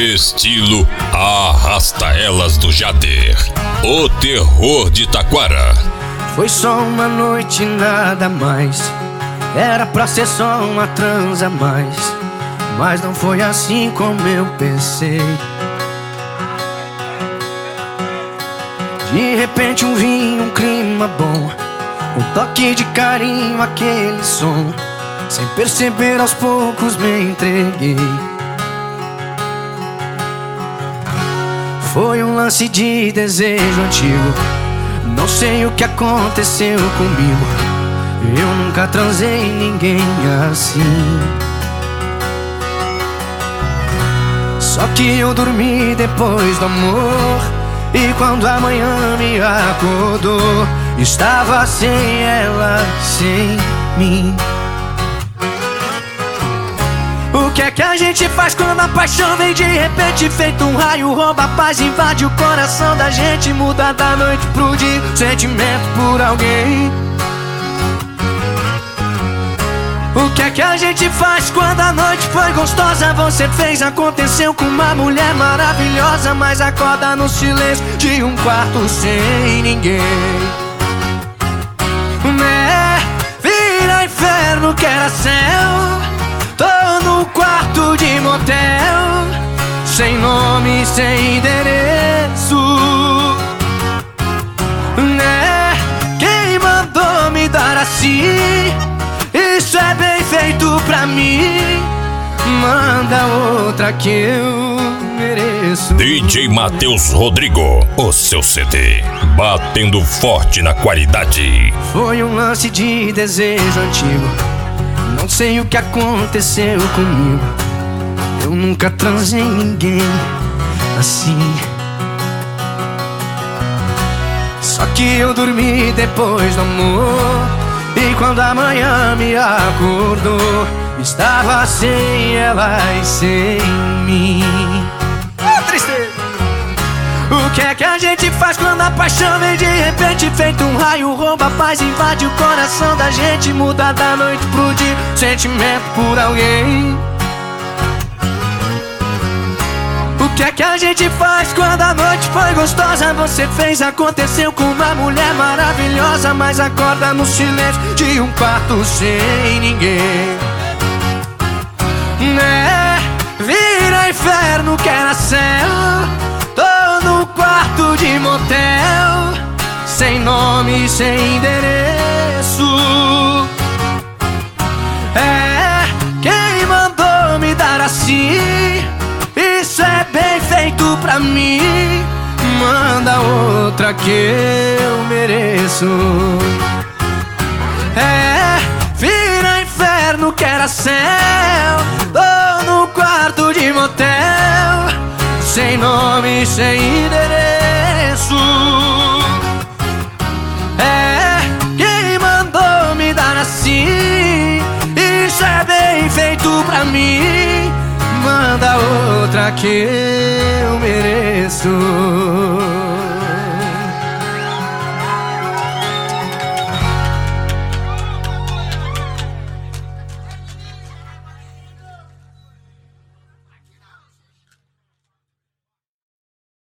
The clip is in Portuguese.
estilo Arrasta Elas do Jader, o terror de Taquara. Foi só uma noite, nada mais. Era pra ser só uma transa a mais, mas não foi assim como eu pensei. De repente um vinho, um clima bom, um toque de carinho, aquele som. Sem perceber, aos poucos me entreguei. Foi um lance de desejo antigo. Não sei o que aconteceu comigo. Eu nunca transei ninguém assim. Só que eu dormi depois do amor, e quando a manhã me acordou, estava sem ela, sem mim. O que é que a gente faz quando a paixão vem de repente? Feito um raio, rouba a paz, invade o coração da gente, muda da noite pro dia, sentimento por alguém. O que é que a gente faz quando a noite foi gostosa? Você fez, aconteceu com uma mulher maravilhosa, mas acorda no silêncio de um quarto sem ninguém. Vira inferno que era céu. Tô no quarto de motel, sem nome, sem endereço. Quem mandou me dar assim? Isso é bem feito pra mim. Manda outra que eu mereço. DJ Matheus Rodrigo, o seu CD, batendo forte na qualidade. Foi um lance de desejo antigo. Não sei o que aconteceu comigo. Eu nunca transei ninguém assim. Só que eu dormi depois do amor, e quando a manhã me acordou, estava sem ela e sem mim. Tristeza! O que é que a gente faz quando a paixão vem de repente? Feito um raio, rouba a paz, invade o coração da gente, muda da noite pro dia, sentimento por alguém. O que é que a gente faz quando a noite foi gostosa? Você fez, aconteceu com uma mulher maravilhosa, mas acorda no silêncio de um quarto sem ninguém. Vira inferno que era céu. Tô no quarto de motel, sem nome, sem endereço. Quem mandou me dar assim? Isso é bem feito pra mim. Manda outra que eu mereço. Vira inferno que era céu. Tô no quarto de motel, sem nome, sem endereço. Quem mandou me dar assim? Isso é bem feito pra mim. Manda outra que eu mereço.